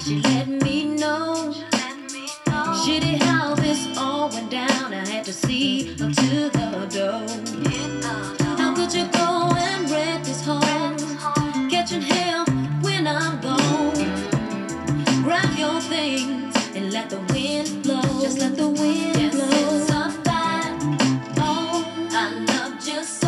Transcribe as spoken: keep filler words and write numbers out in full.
She let me know. Shitty how this all went down. I had to see her to the door. How could you go and wreck this home? Catching hell when I'm gone. Grab your things and let the wind blow. Just let the wind blow. Yes, it's a fact. Oh, I loved you so.